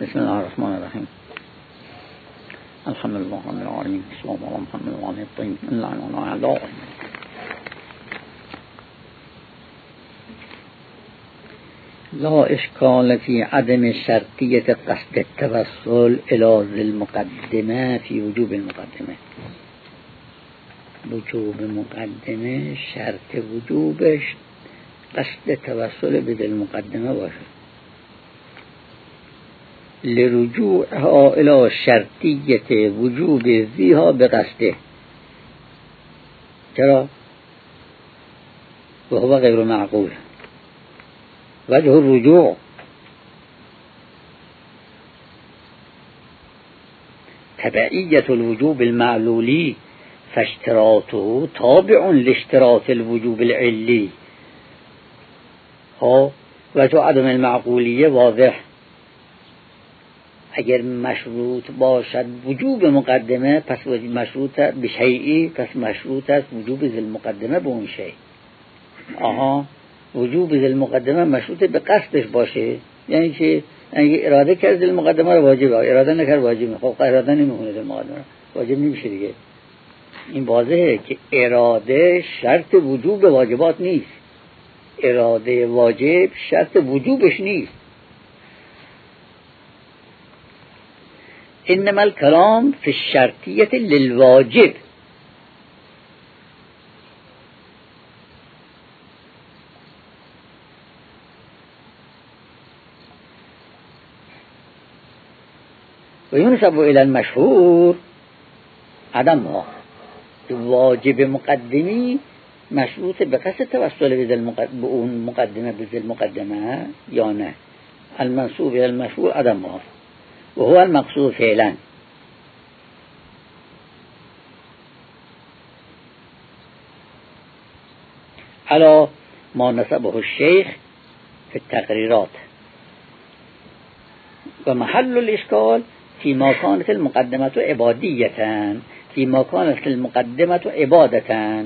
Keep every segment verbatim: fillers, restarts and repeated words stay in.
بسم الله الرحمن الرحیم. الحمد لله رب العالمین. صلی الله علی محمد و آله الطاهرین. الله علی لا اشکال فی عدم شرطیت قصد التوسل الی ذی المقدمه فی وجوب المقدمه. وجوب مقدمه شرط وجوبش قصد توسل به ذی المقدمه باشه، لرجوعها الى شرطیت وجوب ذیها به قصده. چرا؟ و هو غیر معقول. وجه الرجوع تبعیت الوجوب المعلولی فاشتراطه تابع لاشتراط الوجوب العلی. ها وجه عدم المعقولیه واضح. اگر مشروط باشد وجوب مقدمه پس مشروط به شیئی، پس مشروط است وجوب ذی المقدمه به اون شیء. آها وجوب ذی المقدمه مشروط به قصدش باشه، یعنی که اگه اراده کرد ذی المقدمه رو واجبه، اراده نکرد واجبه. خب اراده نمیمونه ذی المقدمه واجب نمیشه دیگه. این واضحه که اراده شرط وجوب واجبات نیست. اراده واجب شرط وجوبش نیست. انما الكلام في الشرطیت للواجب. و ينسب الى المشهور عدمها. واجب مقدمی مشروط به قصد توسل به اون مقدمه به ذی المقدمه یا نه؟ المنسوب الى المشهور عدمها و هو المقصود فعلا. على ما نسبه الشيخ في التقريرات. ومحل الإشكال فيما كانت المقدمة عبادية، فيما كانت المقدمة عبادة،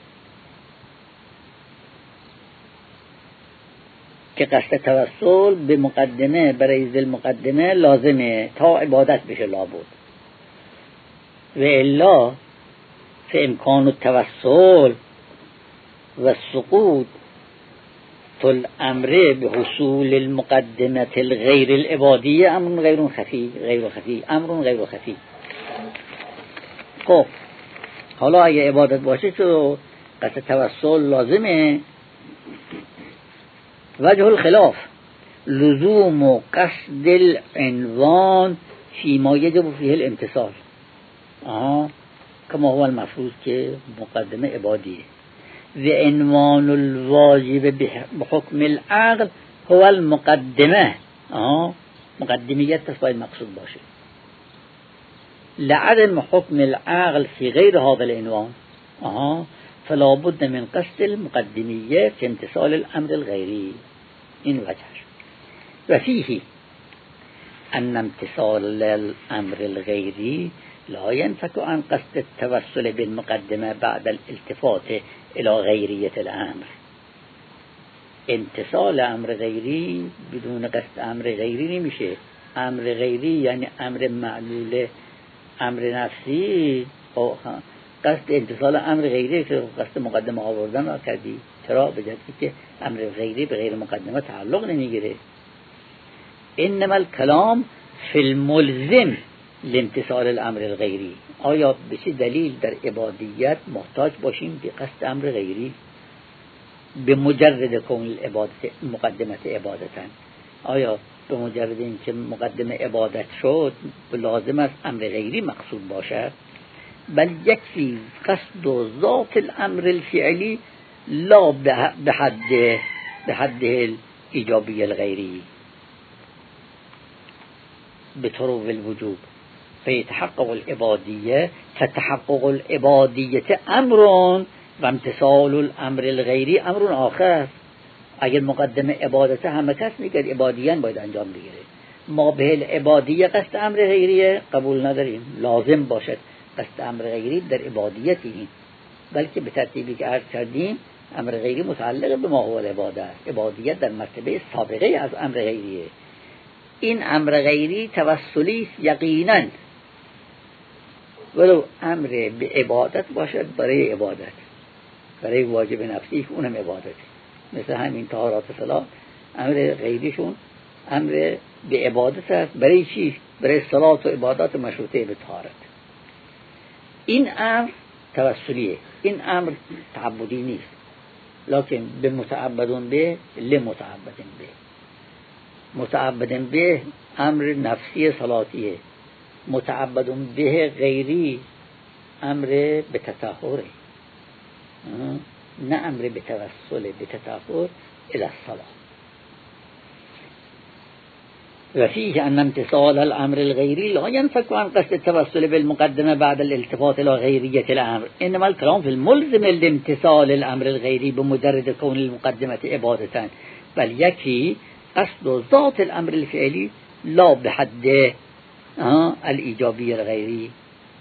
که قصد توسل به مقدمه برای ذی المقدمه لازمه تا عبادت بشه لابد. و الا فامکان التوسل و السقوط الامر به حصول المقدمه الغیر العبادیه امر غیر خفی غیر خفی امر غیر خفی. خب حالا اگه عبادت باشه تو قصد توسل لازمه. وجه الخلاف لزوم و قصد العنوان فيما يجب فيه الامتصال. آه كما هو المفروض که مقدمه عبادیه. و عنوان الواجب بحکم العقل هو المقدمه. آه مقدمیت پس باید مقصود باشه. لعدم حکم العقل في غير هذا العنوان آه فلا بد من قصد المقدمية في امتصال الأمر الغيري. این وجهش. و فيه أن امتصال الأمر الغيري لا ينفك عن قصد التوسل بالمقدمة بعد الالتفات إلى غيرية الأمر. امتصال أمر غيري بدون قصد أمر غيري نمیشه. أمر غيري یعنی أمر معلول، أمر نفسی. قصد امتصال امر غیری که قصد مقدمه آوردن را کردی. چرا؟ به جهتی که امر غیری به غیر مقدمه تعلق نمیگیره. انما الکلام فی الملزم لامتصال الامر الغیری. آیا به چه دلیل در عبادیت محتاج باشیم به قصد امر غیری؟ به مجرد کون العبادت مقدمت عبادتن. آیا به مجرد اینکه مقدمه عبادت شد لازم است امر غیری مقصود باشد؟ بل یکفی قصد و ذات الامر الفعلی لا به حد به حد ایجابی الغیری به طرق الوجوب فیتحقق العبادیه. فتحقق العبادیه امر و امتصال الامر الغیری امر آخر. اگر مقدمه عبادت همه کس میگه عبادیان باید انجام بگیره. ما به العبادیه قصد امر غیریه قبول نداریم. لازم باشد قصد امر غیری در عبادیتی، بلکه به ترتیبی که عرض کردیم امر غیری متعلق به ما هو العباده است. عبادیت در مرتبه سابقه از امر غیریه. این امر غیری توسلی است یقینا، ولو امر به عبادت باشد برای عبادت، برای واجب نفسی که اونم عبادت، مثل همین طهارت صلاة امر غیریشون امر به عبادت است. برای چی؟ برای صلات و عبادات مشروطه به طهارت. این امر توسلیه، این امر تعبدی نیست، لکن به متعبدون به لمتعبدن به، متعبدن به امر نفسی صلاتیه، متعبدون به غیری امر به تطهره، نه امر به توسل به تطهر الى الصلاة. و فيه ان امتثال الامر الغيري لا ينفك عن قصد التوسل بالمقدمه بعد الالتفات الى غيريه الامر، انما الكلام في الملزم لامتثال الامر الغيري بمجرد كون المقدمه عبادة، بل يكفي قصد ذات الامر الفعلي لا بحد الايجابي الغيري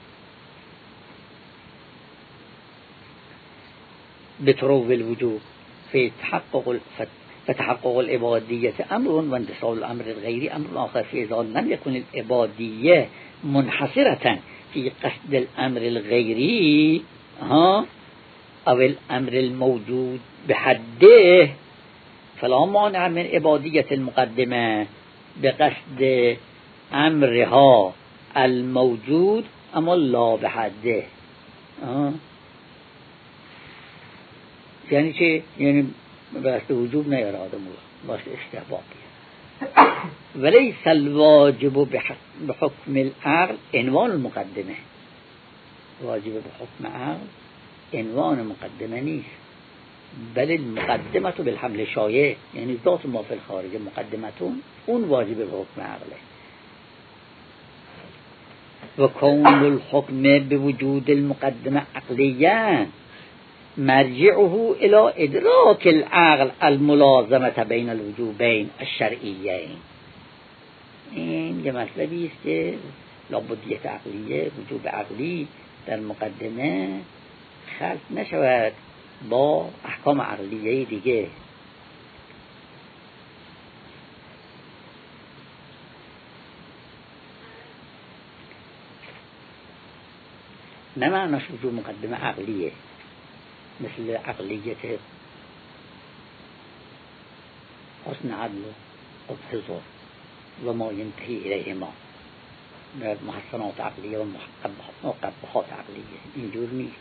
بترو الوجوب في تحقق فتحقق العبادية أمر وانتصال الأمر الغيري أمر آخر، في إذا لم يكن العبادية منحصرة في قصد الأمر الغيري ها أو الأمر الموجود بحده فلا مانع من عبادية المقدمة بقصد أمرها الموجود أما لا بحده. یعنی چه؟ یعنی بحث وجوب نیاره آدم باشه استحباب، ولیس الواجب بحکم العقل عنوان المقدمه، واجب بحکم عقل عنوان مقدمه نیست، بل المقدمه بالحمل شایع، یعنی ذات ما فی الخارج مقدمتون اون واجب بحکم عقله. و کون الحکم بوجود المقدمه عقلیه مرجعه الى ادراک العقل الملازمه بین الوجوبین الشرعیین. این یه مطلبی است که لابدیت عقلیه، وجوب عقلی در مقدمه خلط نشود با احکام عقلیه دیگه. نه معناش وجوب مقدمه عقلیه مثل عقلیت حسن عدل و حضور و ما ینتهی الیه ما محسنات عقلیه و مقبحات عقلیه، اینجور نیست.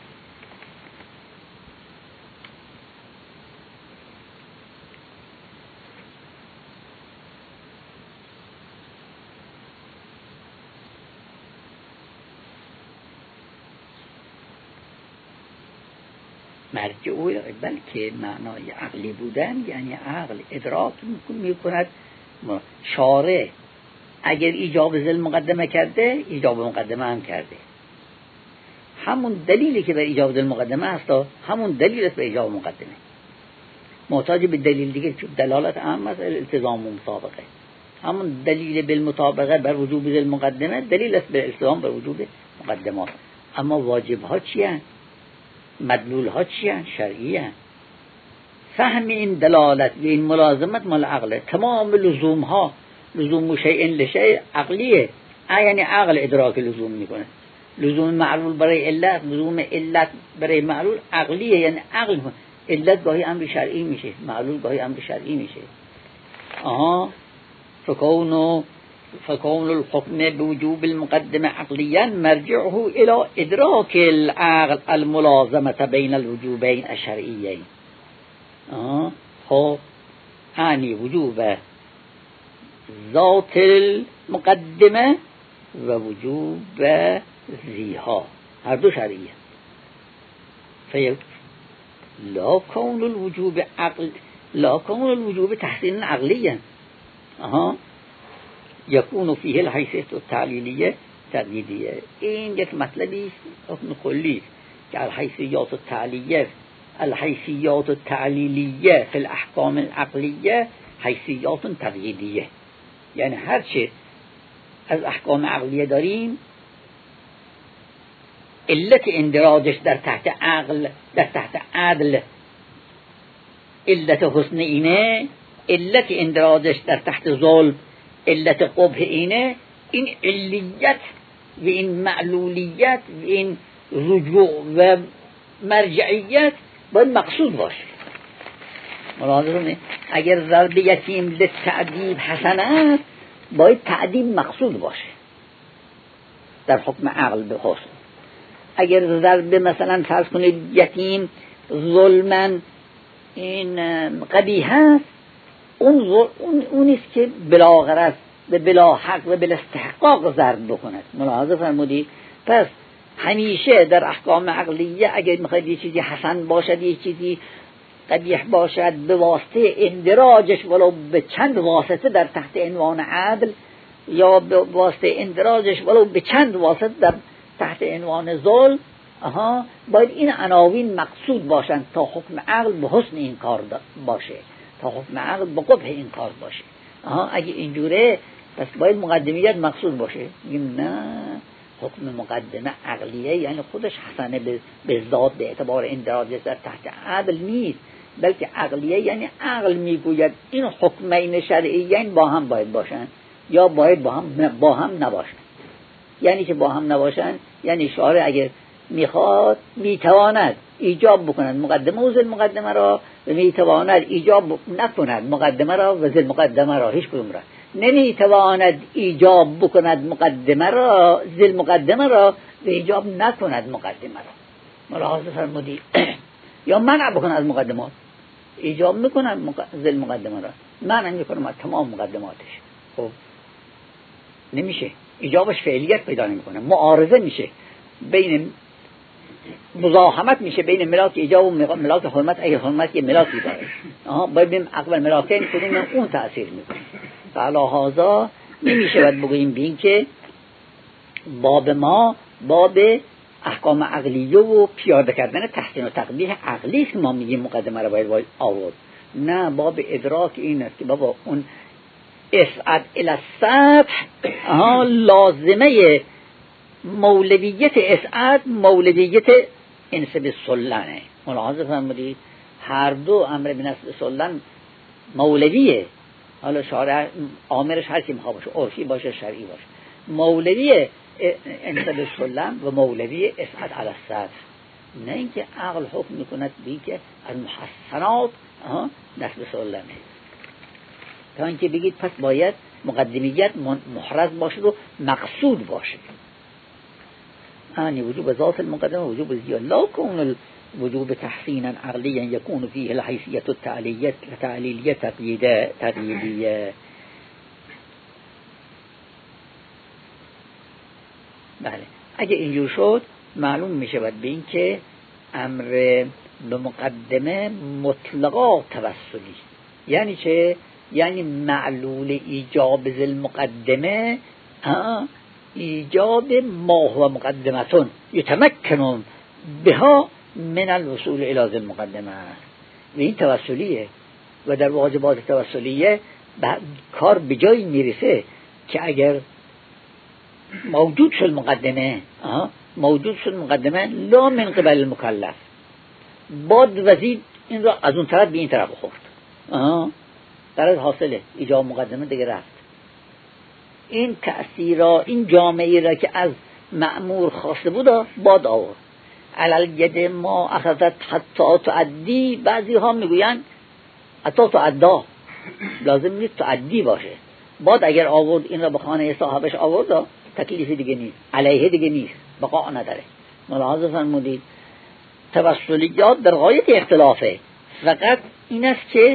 مرجع او بلکه معنای عقلی بودن یعنی عقل ادراک میکند شارع اگر ایجاب ذل مقدمه کرده ایجاب مقدمه هم کرده، همون دلیلی که بر ایجاب ذل مقدمه هست همون دلیل است به ایجاب مقدمه، محتاج به دلیل دیگه، چون دلالت عام است التزام و مطابقه، همون دلیل بالمطابقه بر وجوب ذل مقدمه دلیل است به التزام بر وجوب مقدمات. اما واجب ها چی هست؟ مدلول ها چی هست؟ شرعی هست. فهم این دلالت و این ملازمت مال عقله. تمام لزوم ها لزوم شیء لشیء عقلیه، یعنی عقل ادراک لزوم میکنه. لزوم معلول برای علت، لزوم علت برای معلول عقلیه، یعنی عقل علت گاهی امر شرعی میشه، معلول گاهی امر شرعی میشه. آها فکونو فكون الحكم بوجوب المقدمة عقليا مرجعه إلى إدراك العقل الملازمة بين الوجوبين الشرعيين. آه خب يعني وجوب ذات المقدمة ووجوب ذيها هر دو شرعية. في لا كون الوجوب عقل لا كون الوجوب تحسين عقليا آه یکون فیه الحیثیت التعلیلیه تقییدیه. این یک مطلبی است حکم کلی است که الحیثیات التعلیلیه الحیثیات التعلیلیه فی الاحکام العقلیه حیثیات تقییدیه، یعنی هر چه از احکام عقلیه داریم علت اندراجش در تحت عقل در تحت عدل علت حسن اینه، علت اندراجش در تحت ظلم علت قبح اینه، این علیت و این معلولیت و این رجوع و مرجعیت باید مقصود باشه. ملاحظه اگر ضرب یتیم للتعدیب حسن است، باید تعدیب مقصود باشه در حکم عقل به خصوص. اگر ضرب مثلا فرض کنید یتیم ظلمن این قبیح است، اون اون اونیست که بلا غرض و بلا حق و بلا استحقاق ضرب بکند. ملاحظه فرمودید؟ پس همیشه در احکام عقلیه اگر میخواید یه چیزی حسن باشد، یه چیزی قبیح باشد، به واسطه اندراجش ولو به چند واسطه در تحت عنوان عدل، یا به واسطه اندراجش ولو به چند واسطه در تحت عنوان ظلم، آها باید این عناوین مقصود باشند تا حکم عقل به حسن این کار باشه، تا حکم عقل به قبح این کار باشه. آها اگه اینجوره پس باید مقدمیت مقصود باشه. میگیم نه، حکم مقدمه عقلیه یعنی خودش حسنه به ذات به اعتبار اندراجش در تحت عدل نیست، بلکه عقلیه یعنی عقل میگوید این حکمین شرعیین با هم باید باشن یا باید با هم با هم نباشن. یعنی که با هم نباشن یعنی شارع اگر میخواد میتواند ایجاب بکند مقدمه و ذل مقدمه را، و میتواند ایجاب نکند مقدمه را و ذل مقدمه را، هیچ کدوم را نمیتواند ایجاب بکند مقدمه را ذل مقدمه را و ایجاب نکند مقدمه را. ملاحظه فرمودید؟ یا منع بکند از مقدمات، ایجاب میکند ذل مقدمه را، منع میکنه از تمام مقدماتش. خب نمیشه، ایجابش فعلیت پیدا نمیکنه، معارضه میشه، بین مزاحمت میشه بین ملاک ایجاب و ملاک حرمت. اگه حرمت یه ملاکی داره، آها باید بیم عقل ملاکین کدوم اون تأثیر میکنه. فعلا هازا نمیشه باید بگوییم بین که باب ما باب احکام عقلیه و پیاده کردن تحسین و تقبیح عقلی است که ما میگیم مقدمه رو باید آورد. نه، باب ادراک این است که بابا اون اسعد الی السطح لازمه مولویت اسعد مولویت انسب سلنه. ملاحظه فرمودید؟ هر دو امر به نسب سلن مولویه، حالا شارع آمرش هر کی میخواد باشه، عرفی باشه شرعی باشه، مولوی انسب سلن و مولوی اسعد علی السطح. نه اینکه عقل حکم میکند بی که از محسنات نسب سلنه، تا اینکه بگید پس باید مقدمیت محرز باشه و مقصود باشه. آنی وجوب ذات المقدمه وجوب زیاد لا کون وجوب تحسینا عقلیا یکون فیه الحیثیت التعلیلیه تعلیلیه تقییده تقییدیه. بله، اگه اینجور شد معلوم میشه باید به این که امر به مقدمه مطلقا توسلی. یعنی چه؟ یعنی معلول ایجاب ذل مقدمه ایجاب ما هو مقدمتون یتمکنون بها من الوصول الى ذل مقدمه، و این توسلیه. و در واجبات توسلیه کار به جایی میرسه که اگر موجود شد مقدمه موجود شد مقدمه لا من قبل المکلف، باد وزید این را از اون طرف به این طرف خورد، درست حاصله ایجاب مقدمه دیگه رفت. این تأثیرا این جامعه را که از مأمور خواسته بود باد آورد. علل ید ما اخذت حتی تعدی، بعضی ها میگوین حتی تعدا لازم نیست تعدی باشه. باد اگر آورد این را به خانه صاحبش آورد تکلیفی دیگه نیست، علیه دیگه نیست، بقا نداره. ملاحظه فرمودید؟ توسلیات در غایت اختلافه، فقط این است که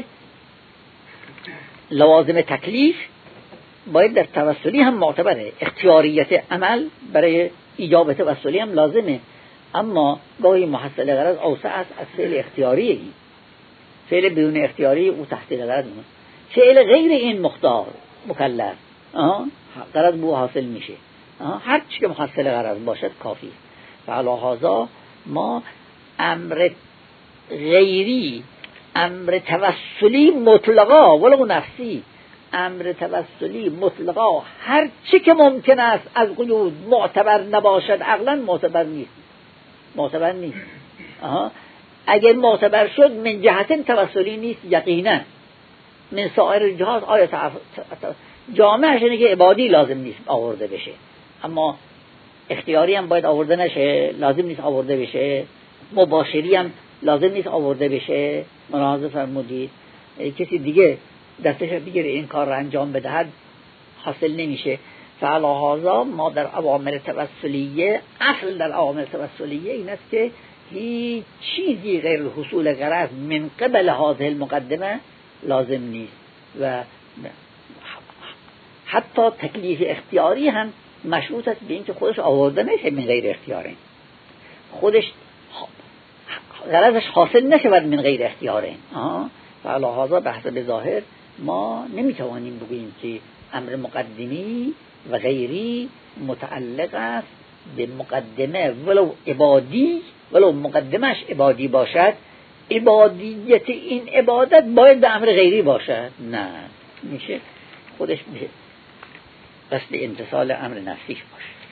لوازم تکلیف باید در توسلی هم معتبره. اختیاریت عمل برای ایجاب توسلی هم لازمه، اما گاهی محصل غرض اوسع است از فعل اختیاری. این فعل بدون اختیاری او تحصیل غرض نیست. فعل غیر این مختار مکلف غرض بو حاصل میشه. هر چی که محصل غرض باشد کافی. فعلا هذا ما امر غیری امر توسلی مطلقا ولو نفسی، امر توسلی مطلقا هر چی که ممکن است از قیود معتبر نباشد عقلا معتبر نیست، معتبر نیست. آها. اگر معتبر شد من جهت توسلی نیست یقینا، من سایر جهات آیا جامعش اینه که عبادی لازم نیست آورده بشه، اما اختیاری هم باید آورده نشه، لازم نیست آورده بشه، مباشری هم لازم نیست آورده بشه. ملاحظه فرمودید کسی دیگه دستش بگیره این کار را انجام بدهد حاصل نمیشه. فعلا ما در اوامر توسلیه، اصل در اوامر توسلیه این است که هیچ چیزی غیر حصول غرض من قبل هذه المقدمه لازم نیست و حتی تکلیف اختیاری هم مشروط است به اینکه خودش آورده نشه من غیر اختیاره، خودش غرضش حاصل نشود من غیر اختیاره. فعلا هذا به حسب ظاهر ما نمیتوانیم بگوییم که امر مقدمی و غیری متعلق است به مقدمه ولو عبادی، ولو مقدمش عبادی باشد عبادیت این عبادت باید به امر غیری باشد. نه، میشه خودش میشه قصد امتصال امر نفسیش باشه.